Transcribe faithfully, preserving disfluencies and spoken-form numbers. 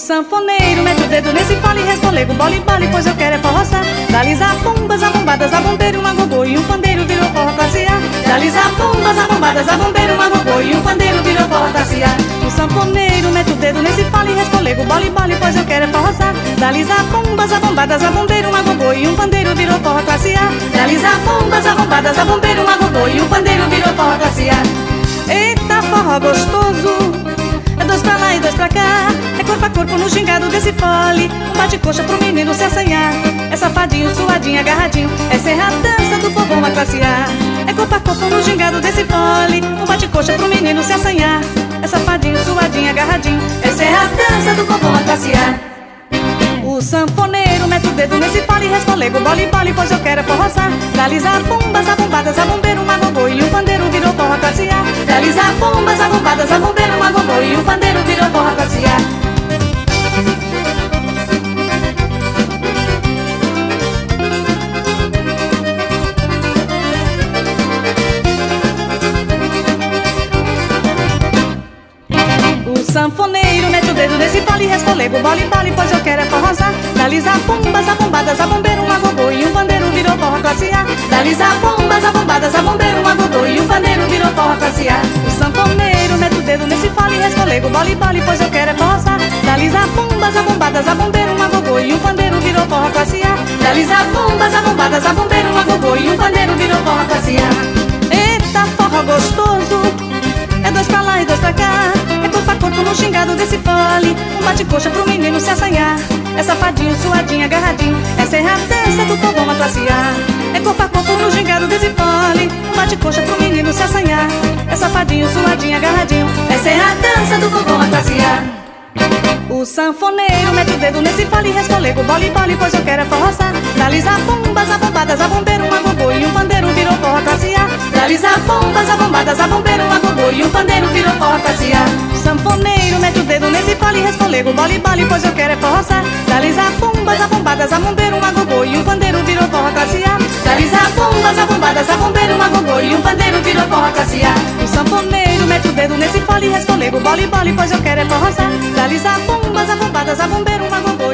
sanfoneiro mete o dedo nesse fole, resfolego, bola e bole, pois eu quero é forroçar. Dá-lhes zabumbas, zabumbadas, zabumbeiro, um agogô e um pandeiro virou forró classe A. Dá-lhes zabumbas, zabumbadas, zabumbeiro, um agogô e um pandeiro virou forró classe A. O sanfoneiro mete o dedo nesse fole, resfolego, bola e bole, pois eu quero é forroçar. Dá-lhes zabumbas, zabumbadas, zabumbeiro, um agogô e um pandeiro virou forró classe A. Dá-lhes zabumbas, zabumbadas, zabumbeiro, um agogô e um pandeiro virou forró classe A. Eita, forró gostoso, é dois pra lá e dois pra cá, é corpo a corpo no gingado desse fole, um bate-coxa pro menino se assanhar. É safadinho, suadinho, agarradinho, essa é a dança do povão a classe A. É corpo a corpo no gingado desse fole, um bate-coxa pro menino se assanhar. É safadinho, suadinho, agarradinho, essa é a dança do povão a classe A. O sanfoneiro mete o dedo nesse fole, resfolego, bola e bole, pois eu quero é forroçar. Dá-lhes zabumbas, zabumbadas, zabumbeiro, um agogô e um pandeiro virou forró classe A. Dá-lhes zabumbas, zabumbadas, zabumbeiro, um agogô e um pandeiro virou forró classe A. O sanfoneiro mete o dedo nesse fole, resfolego, bola e bole, pois eu quero é forroçar. Dá-lhes zabumbas, zabumbadas, zabumbeiro, um agogô e um pandeiro virou forró classe A. Dá-lhes zabumbas, zabumbadas, zabumbeiro, um agogô e um pandeiro virou forró classe A. O sanfoneiro mete o dedo nesse fole, resfolego, bola e bole, pois eu quero é forroçar. Dá-lhes zabumbas, zabumbadas, zabumbeiro, um agogô e um pandeiro virou forró classe A. Dá-lhes zabumbas, zabumbadas, zabumbeiro, um agogô e um pandeiro virou forró classe A. Eita, forró gostoso, é dois pra lá e dois pra cá, é corpo a corpo no gingado desse fole, um bate-coxa pro menino se assanhar. É safadinho, suadinho, agarradinho, essa é a dança do povão a classe A. É corpo a corpo no gingado desse fole, um bate-coxa pro menino se assanhar. É safadinho, suadinho, agarradinho, essa é a dança do povão a classe A. O sanfoneiro mete o dedo nesse fole, resfolego, bola e bole, pois eu quero é forroçar. Dá-lhes zabumbas, zabumbadas, zabumbeiro, um agogô e um pandeiro virou forró classe A. Dá-lhes zabumbas, zabumbadas, zabumbeiro, um agogô e um pandeiro virou forró classe A. O sanfoneiro mete o dedo nesse fole, resfolego, bola e bole, pois eu quero é forroçar. Dá-lhes zabumbas, zabumbadas, zabumbeiro, um agogô e um pandeiro virou forró classe A. Dá-lhes zabumbas, zabumbadas, zabumbeiro, um agogô e um pandeiro virou forró classe A. O sanfoneiro mete o dedo nesse fole, resfolego, bola e bole, pois eu quero é forroçar. Dá-lhes zabumbas, zabumbadas, zabumbeiro, um agogô